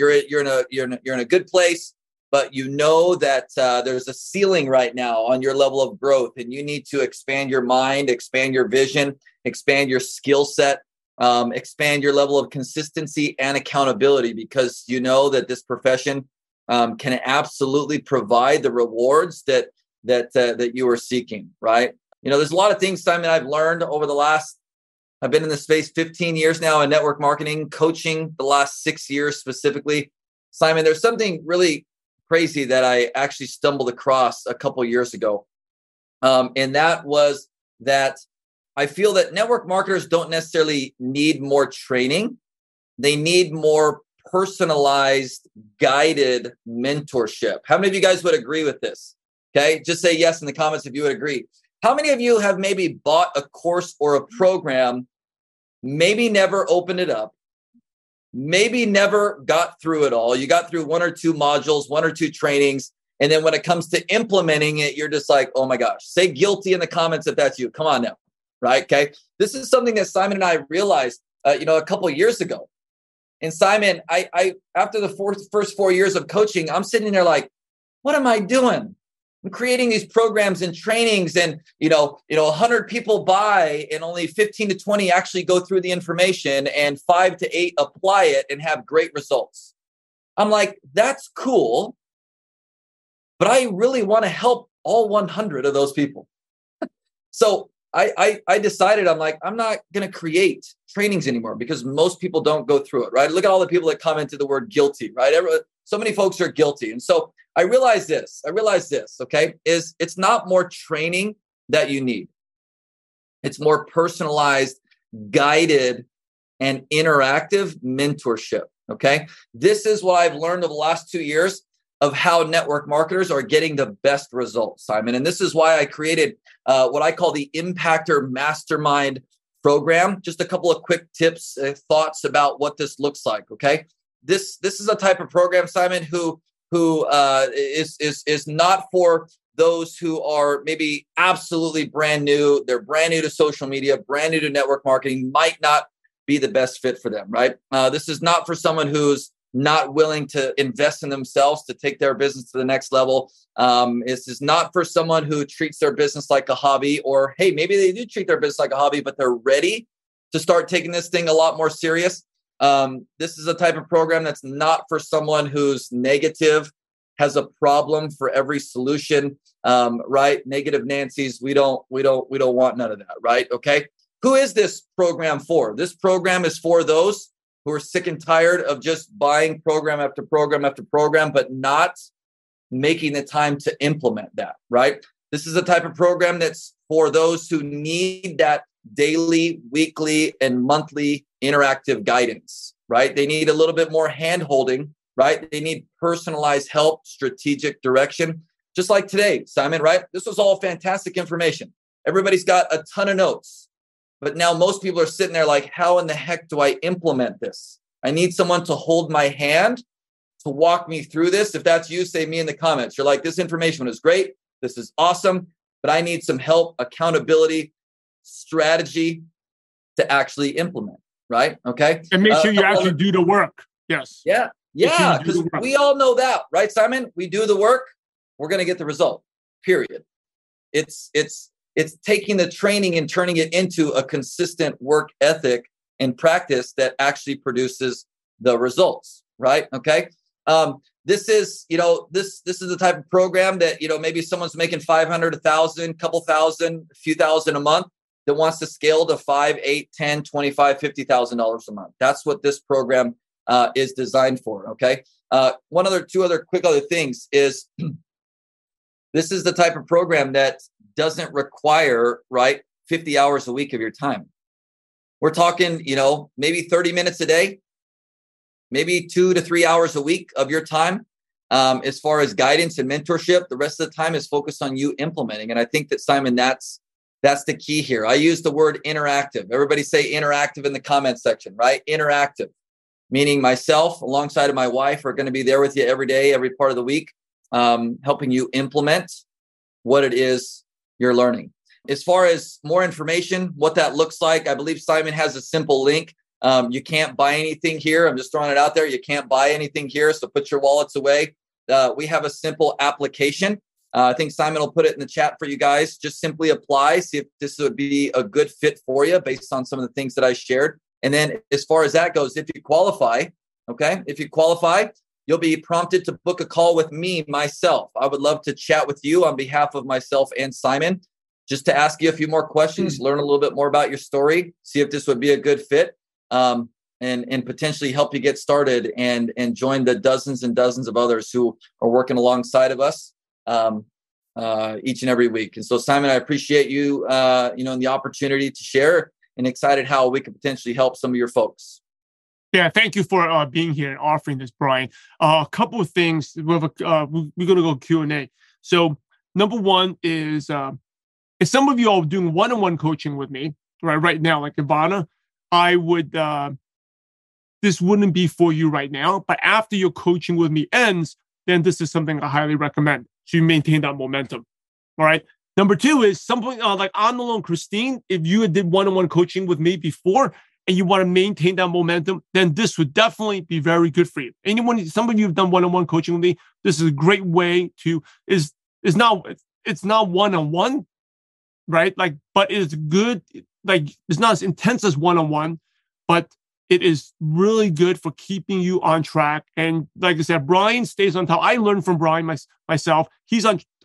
in a good place, but you know that there's a ceiling right now on your level of growth, and you need to expand your mind, expand your vision, expand your skill set, expand your level of consistency and accountability, because you know that this profession can absolutely provide the rewards that you are seeking, right? There's a lot of things, Simon, I've learned over I've been in this space 15 years now in network marketing, coaching the last 6 years specifically. Simon, there's something really crazy that I actually stumbled across a couple years ago. And that was that I feel that network marketers don't necessarily need more training. They need more personalized, guided mentorship. How many of you guys would agree with this? Okay, just say yes in the comments if you would agree. How many of you have maybe bought a course or a program, maybe never opened it up, maybe never got through it all? You got through 1 or 2 modules, 1 or 2 trainings, and then when it comes to implementing it, you're just like, oh my gosh. Say guilty in the comments if that's you. Come on now, right? Okay, this is something that Simon and I realized, a couple of years ago. And Simon, I after the first 4 years of coaching, I'm sitting there like, what am I doing? I'm creating these programs and trainings, and 100 people buy, and only 15 to 20 actually go through the information, and 5 to 8 apply it and have great results. I'm like, that's cool, but I really want to help all 100 of those people. So I decided, I'm like, I'm not going to create trainings anymore because most people don't go through it, right? Look at all the people that commented the word guilty, right? So many folks are guilty. And so I realized this, okay, it's not more training that you need. It's more personalized, guided, and interactive mentorship, okay? This is what I've learned over the last 2 years of how network marketers are getting the best results, Simon. And this is why I created what I call the Impactor Mastermind program. Just a couple of quick tips, thoughts about what this looks like, okay? This is a type of program, Simon, who is not for those who are maybe absolutely brand new. They're brand new to social media, brand new to network marketing, might not be the best fit for them, right? This is not for someone who's not willing to invest in themselves to take their business to the next level. This is not for someone who treats their business like a hobby, or, hey, maybe they do treat their business like a hobby, but they're ready to start taking this thing a lot more serious. This is a type of program that's not for someone who's negative, has a problem for every solution, right? Negative Nancy's, we don't want none of that, right? Okay. Who is this program for? This program is for those who are sick and tired of just buying program after program after program, but not making the time to implement that, right? This is a type of program that's for those who need that daily, weekly, and monthly interactive guidance, right? They need a little bit more hand-holding, right? They need personalized help, strategic direction. Just like today, Simon, right? This was all fantastic information. Everybody's got a ton of notes, but now most people are sitting there like, how in the heck do I implement this? I need someone to hold my hand to walk me through this. If that's you, say me in the comments. You're like, this information is great. This is awesome, but I need some help, accountability, strategy to actually implement, right? Okay. And make sure you actually do the work. Yes. Yeah. Yeah. Because we all know that, right, Simon? We do the work, we're going to get the result, period. It's taking the training and turning it into a consistent work ethic and practice that actually produces the results, right? Okay. This is the type of program that, maybe someone's making 500, 1,000, couple thousand, a few thousand a month that wants to scale to $5, $8, $10, $25, $50,000 a month. That's what this program is designed for. Okay. Two other quick things is this is the type of program that doesn't require, right, 50 hours a week of your time. We're talking, maybe 30 minutes a day, maybe 2 to 3 hours a week of your time. As far as guidance and mentorship, the rest of the time is focused on you implementing. And I think that, Simon, that's the key here. I use the word interactive. Everybody say interactive in the comment section, right? Interactive, meaning myself alongside of my wife are going to be there with you every day, every part of the week, helping you implement what it is you're learning. As far as more information, what that looks like, I believe Simon has a simple link. You can't buy anything here. I'm just throwing it out there. You can't buy anything here. So put your wallets away. We have a simple application. I think Simon will put it in the chat for you guys. Just simply apply, see if this would be a good fit for you based on some of the things that I shared. And then as far as that goes, if you qualify, you'll be prompted to book a call with me, myself. I would love to chat with you on behalf of myself and Simon, just to ask you a few more questions, learn a little bit more about your story, see if this would be a good fit, and potentially help you get started and join the dozens and dozens of others who are working alongside of us each and every week. And so, Simon, I appreciate you, and the opportunity to share, and excited how we could potentially help some of your folks. Yeah, thank you for being here and offering this, Brian. A couple of things. We're going to go Q&A. So number one is if some of you are doing one-on-one coaching with me right now, like Ivana, I would this wouldn't be for you right now. But after your coaching with me ends, then this is something I highly recommend to maintain that momentum. All right. Number two is something like on the loan, Christine. If you did one-on-one coaching with me before, and you want to maintain that momentum, then this would definitely be very good for you. Some of you have done one-on-one coaching with me. This is a great way to it's not one-on-one, right? Like, but it's good. Like, it's not as intense as one-on-one, but it is really good for keeping you on track. And like I said, Brian stays on top. I learned from Brian myself. He's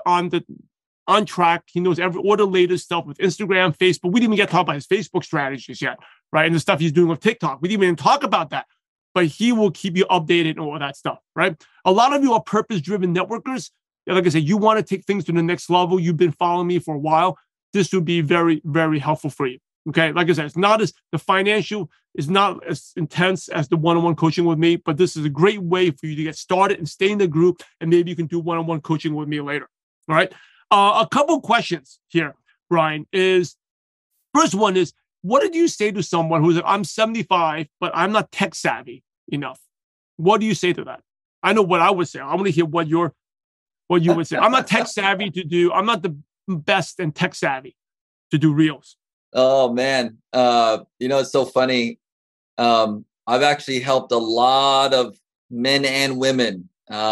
on track. He knows all the latest stuff with Instagram, Facebook. We didn't even get to talk about his Facebook strategies yet, right? And the stuff he's doing with TikTok. We didn't even talk about that, but he will keep you updated and all that stuff, right? A lot of you are purpose-driven networkers. Like I said, you want to take things to the next level. You've been following me for a while. This would be very, very helpful for you. Okay. Like I said, the financial is not as intense as the one-on-one coaching with me, but this is a great way for you to get started and stay in the group. And maybe you can do one-on-one coaching with me later. All right. A couple questions here, Brian, first one is, what did you say to someone who's like, I'm 75, but I'm not tech savvy enough? What do you say to that? I know what I would say. I want to hear what you would say. I'm not tech savvy I'm not the best and tech savvy to do reels. Oh man. It's so funny. I've actually helped a lot of men and women,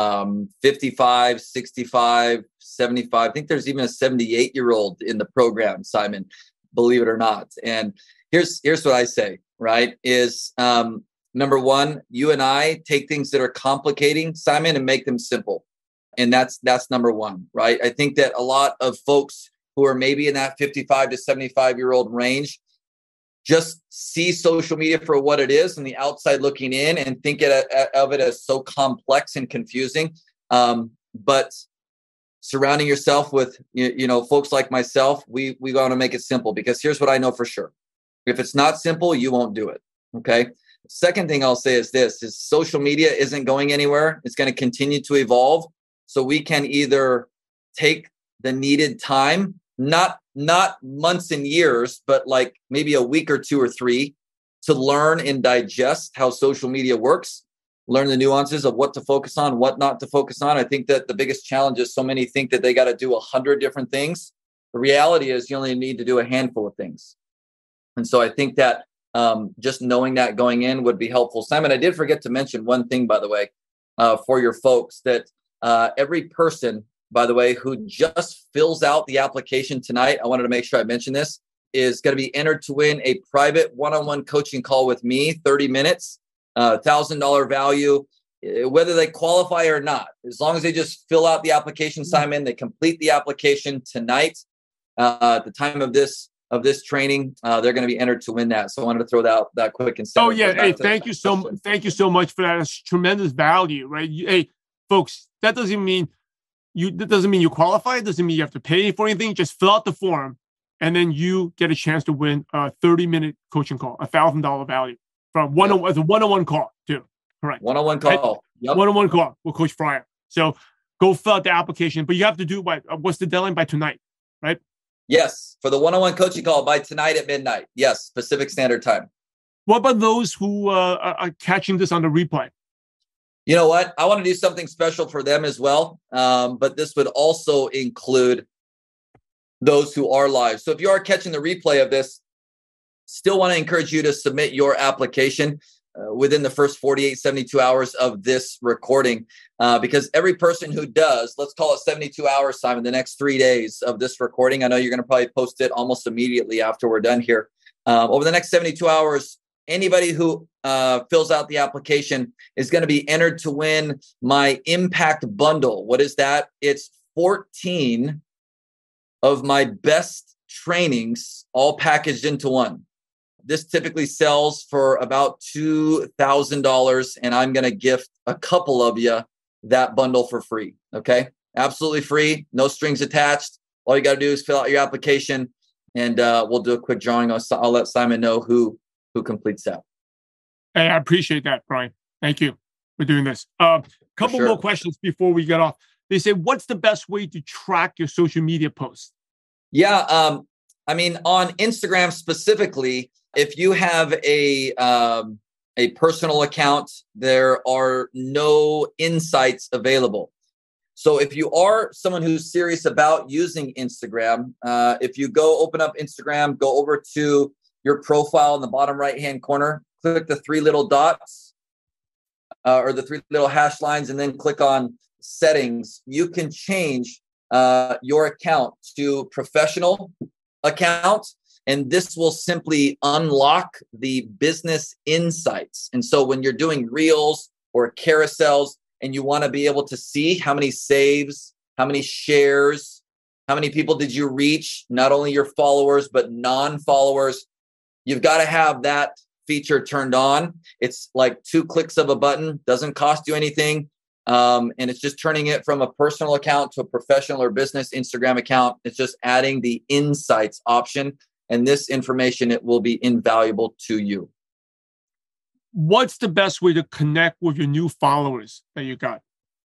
55, 65, 75. I think there's even a 78-year-old in the program, Simon, believe it or not. And here's what I say, right? Is number one, you and I take things that are complicating, Simon, and make them simple. And that's number one, right? I think that a lot of folks who are maybe in that 55 to 75-year-old range just see social media for what it is on the outside looking in and think of it as so complex and confusing. But surrounding yourself with, folks like myself, we want to make it simple, because here's what I know for sure. If it's not simple, you won't do it. Okay. Second thing I'll say is this, is social media isn't going anywhere. It's going to continue to evolve. So we can either take the needed time, not months and years, but like maybe a week or 2 or 3 to learn and digest how social media works, learn the nuances of what to focus on, what not to focus on. I think that the biggest challenge is so many think that they got to do 100 different things. The reality is you only need to do a handful of things. And so I think that just knowing that going in would be helpful. Simon, I did forget to mention one thing, by the way, for your folks, that every person, by the way, who just fills out the application tonight, I wanted to make sure I mention this, is going to be entered to win a private one-on-one coaching call with me, 30 minutes, $1,000 value, whether they qualify or not. As long as they just fill out the application, Simon, they complete the application tonight at the time of this training, they're going to be entered to win that. So I wanted to throw that quick incentive. Oh yeah, hey, thank you so much for that. It's tremendous value, right? Hey, folks, that doesn't mean you qualify. It doesn't mean you have to pay for anything. Just fill out the form, and then you get a chance to win a 30-minute coaching call, $1,000 value from as a one-on-one call too. Correct. One-on-one call. Right? Yep. One-on-one call with Coach Fryer. So go fill out the application, but you have to do what's the deadline by tonight, right? Yes, for the one-on-one coaching call by tonight at midnight. Yes, Pacific Standard Time. What about those who are catching this on the replay? You know what? I want to do something special for them as well. But this would also include those who are live. So if you are catching the replay of this, still want to encourage you to submit your application within the first 48, 72 hours of this recording. Because every person who does, let's call it 72 hours, Simon, the next 3 days of this recording, I know you're going to probably post it almost immediately after we're done here. Over the next 72 hours, anybody who fills out the application is going to be entered to win my Impact Bundle. What is that? It's 14 of my best trainings all packaged into one. This typically sells for about $2,000, and I'm going to gift a couple of you that bundle for free. Okay. Absolutely free. No strings attached. All you got to do is fill out your application, and we'll do a quick drawing. I'll let Simon know who completes that. Hey, I appreciate that, Brian. Thank you for doing this. Couple more questions before we get off. They say, what's the best way to track your social media posts? Yeah. I mean, on Instagram specifically, if you have a personal account, there are no insights available. So if you are someone who's serious about using Instagram, if you go open up Instagram, go over to your profile in the bottom right-hand corner, click the 3 little dots or the 3 little hash lines, and then click on settings. You can change your account to professional account, and this will simply unlock the business insights. And so when you're doing reels or carousels and you want to be able to see how many saves, how many shares, how many people did you reach, not only your followers, but non-followers, you've got to have that feature turned on. It's like 2 clicks of a button, doesn't cost you anything. And it's just turning it from a personal account to a professional or business Instagram account. It's just adding the insights option. And this information, it will be invaluable to you. What's the best way to connect with your new followers that you got?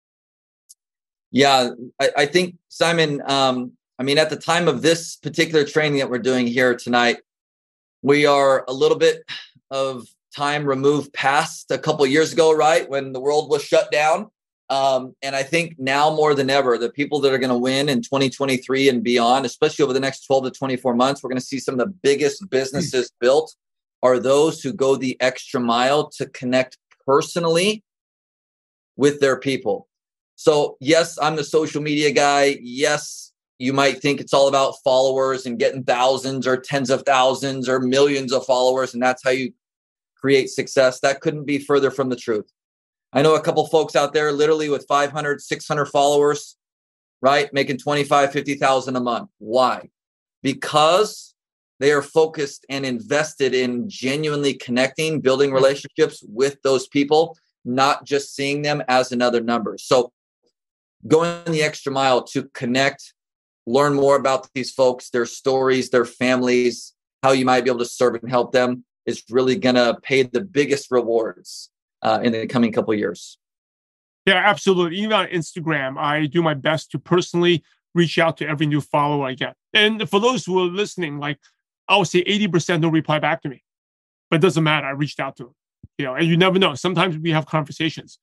Yeah, I think, Simon, I mean, at the time of this particular training that we're doing here tonight, we are a little bit of time removed past a couple of years ago, right? When the world was shut down. And I think now more than ever, the people that are going to win in 2023 and beyond, especially over the next 12 to 24 months, we're going to see some of the biggest businesses built are those who go the extra mile to connect personally with their people. So yes, I'm the social media guy. Yes, you might think it's all about followers and getting thousands or tens of thousands or millions of followers, and that's how you create success. That couldn't be further from the truth. I know a couple folks out there literally with 500, 600 followers, right? Making 25, 50,000 a month. Why? Because they are focused and invested in genuinely connecting, building relationships with those people, not just seeing them as another number. So going the extra mile to connect, learn more about these folks, their stories, their families, how you might be able to serve and help them is really going to pay the biggest rewards in the coming couple of years. Yeah, absolutely. Even on Instagram, I do my best to personally reach out to every new follower I get. And for those who are listening, like I would say 80% don't reply back to me, but it doesn't matter. I reached out to them, and you never know. Sometimes we have conversations.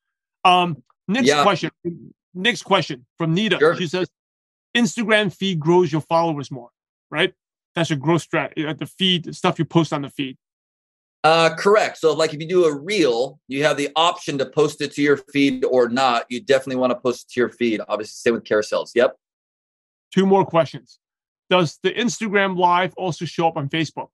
Next question from Nita. Sure. She says, Instagram feed grows your followers more, right? That's your growth strategy. The feed, the stuff you post on the feed. Correct. So like if you do a reel, you have the option to post it to your feed or not. You definitely want to post it to your feed. Obviously, same with carousels. Yep. 2 more questions. Does the Instagram Live also show up on Facebook?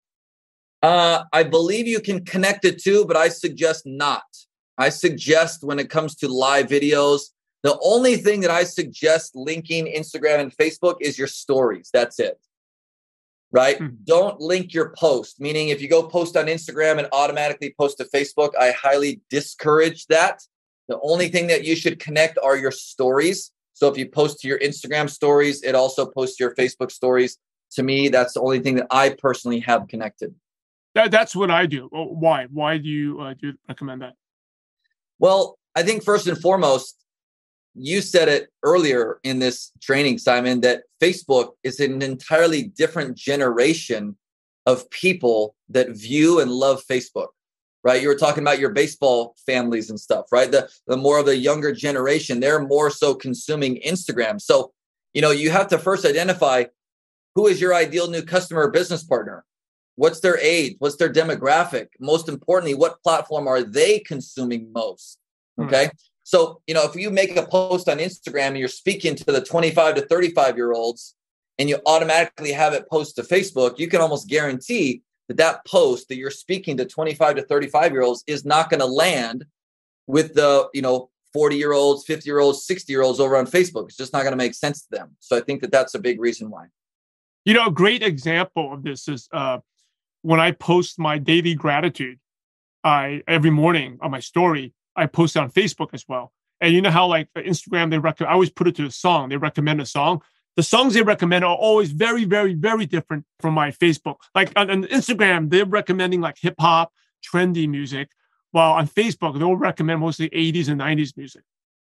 I believe you can connect it to, but I suggest not. I suggest when it comes to live videos, the only thing that I suggest linking Instagram and Facebook is your stories. That's it. Right? Don't link your post. Meaning if you go post on Instagram and automatically post to Facebook, I highly discourage that. The only thing that you should connect are your stories. So if you post to your Instagram stories, it also posts to your Facebook stories. To me, that's the only thing that I personally have connected. That's what I do. Why? Why do you recommend that? Well, I think first and foremost, you said it earlier in this training, Simon, that Facebook is an entirely different generation of people that view and love Facebook, right? You were talking about your baseball families and stuff, right? The more of the younger generation, they're more so consuming Instagram. So, you have to first identify who is your ideal new customer or business partner. What's their age? What's their demographic? Most importantly, what platform are they consuming most? Okay. So, if you make a post on Instagram and you're speaking to the 25 to 35-year-olds and you automatically have it post to Facebook, you can almost guarantee that post that you're speaking to 25 to 35-year-olds is not going to land with the, 40-year-olds, 50-year-olds, 60-year-olds over on Facebook. It's just not going to make sense to them. So I think that that's a big reason why. A great example of this is when I post my daily gratitude, every morning on my story, I post it on Facebook as well. And you know how like Instagram, I always put it to a song. They recommend a song. The songs they recommend are always very, very, very different from my Facebook. Like on Instagram, they're recommending like hip hop, trendy music. While on Facebook, they'll recommend mostly 80s and 90s music.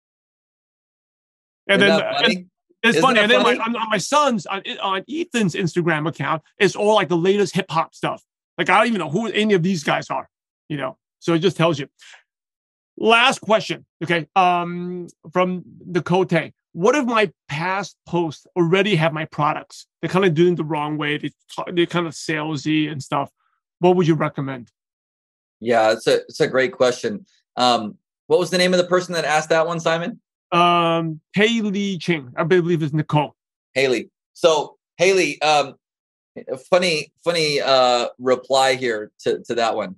And it's funny. And then on my son's, on Ethan's Instagram account, it's all like the latest hip hop stuff. Like I don't even know who any of these guys are, so it just tells you. Last question. Okay. From Dakota. What if my past posts already have my products? They're kind of doing it the wrong way. They're kind of salesy and stuff. What would you recommend? Yeah, it's a great question. What was the name of the person that asked that one, Simon? Haley Ching. I believe it's Nicole. Haley. So Haley, funny reply here to that one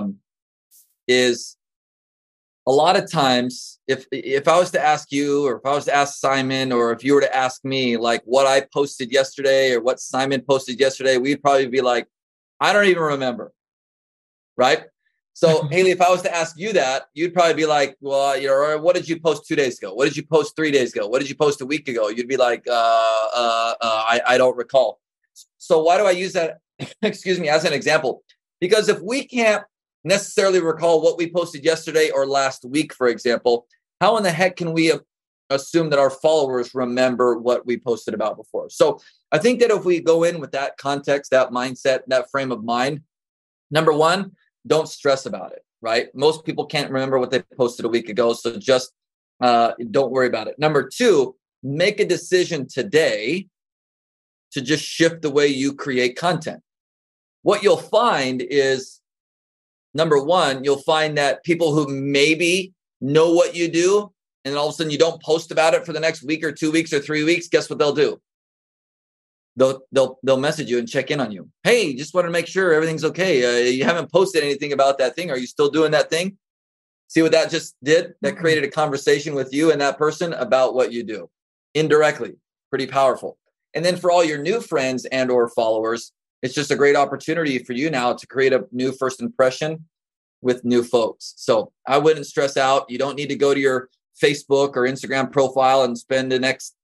is a lot of times if I was to ask you, or if I was to ask Simon, or if you were to ask me like what I posted yesterday or what Simon posted yesterday, we'd probably be like, I don't even remember. Right? So Haley, if I was to ask you that, you'd probably be like, well, what did you post 2 days ago? What did you post 3 days ago? What did you post a week ago? You'd be like, I don't recall. So why do I use that, as an example? Because if we can't necessarily recall what we posted yesterday or last week, for example, how in the heck can we assume that our followers remember what we posted about before? So I think that if we go in with that context, that mindset, that frame of mind, number one, don't stress about it, right? Most people can't remember what they posted a week ago. So just don't worry about it. Number two, make a decision today to just shift the way you create content. What you'll find is, number one, you'll find that people who maybe know what you do, and all of a sudden you don't post about it for the next week or 2 weeks or 3 weeks, guess what they'll do? They'll message you and check in on you. Hey, just want to make sure everything's okay. You haven't posted anything about that thing. Are you still doing that thing? See what that just did? That created a conversation with you and that person about what you do indirectly. Pretty powerful. And then for all your new friends and or followers, it's just a great opportunity for you now to create a new first impression with new folks. So I wouldn't stress out. You don't need to go to your Facebook or Instagram profile and spend the next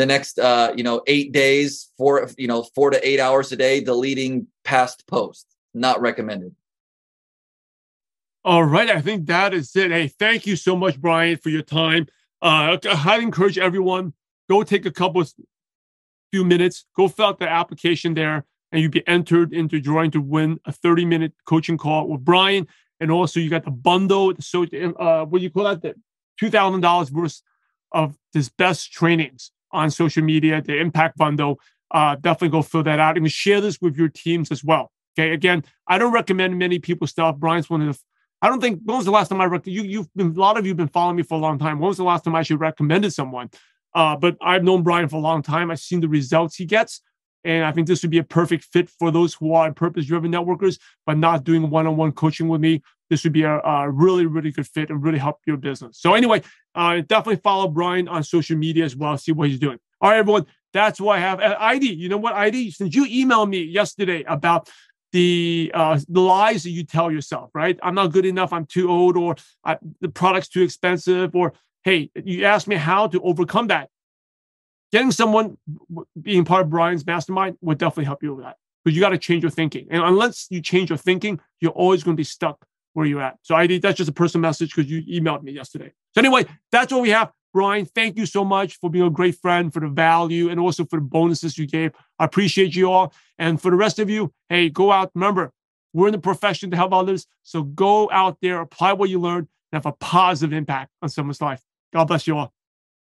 8 days, 4 to 8 hours a day deleting past posts. not recommended. All right. I think that is it. Hey, thank you so much, Brian, for your time. I highly encourage everyone, go take a few minutes, go fill out the application there, and you'll be entered into drawing to win a 30-minute coaching call with Brian. And also you got the bundle. So what do you call that? The $2,000 worth of this best trainings on social media, the Impact Bundle. Definitely go fill that out and share this with your teams as well. Okay. Again, I don't recommend many people stuff. Brian's one of the, I don't think, when was the last time a lot of you have been following me for a long time. When was the last time I actually recommended someone? But I've known Brian for a long time. I've seen the results he gets. And I think this would be a perfect fit for those who are purpose-driven networkers, but not doing one-on-one coaching with me. This would be a really, really good fit and really help your business. So anyway, definitely follow Brian on social media as well. See what he's doing. All right, everyone. That's what I have. ID, you know what, ID? Since you emailed me yesterday about the lies that you tell yourself, right? I'm not good enough. I'm too old, or the product's too expensive, or hey, you asked me how to overcome that. Getting someone being part of Brian's mastermind would definitely help you with that. But you got to change your thinking. And unless you change your thinking, you're always going to be stuck where you're at. So ID, that's just a personal message because you emailed me yesterday. So anyway, that's what we have. Brian, thank you so much for being a great friend, for the value, and also for the bonuses you gave. I appreciate you all. And for the rest of you, hey, go out. Remember, we're in the profession to help others. So go out there, apply what you learned, and have a positive impact on someone's life. God bless you all.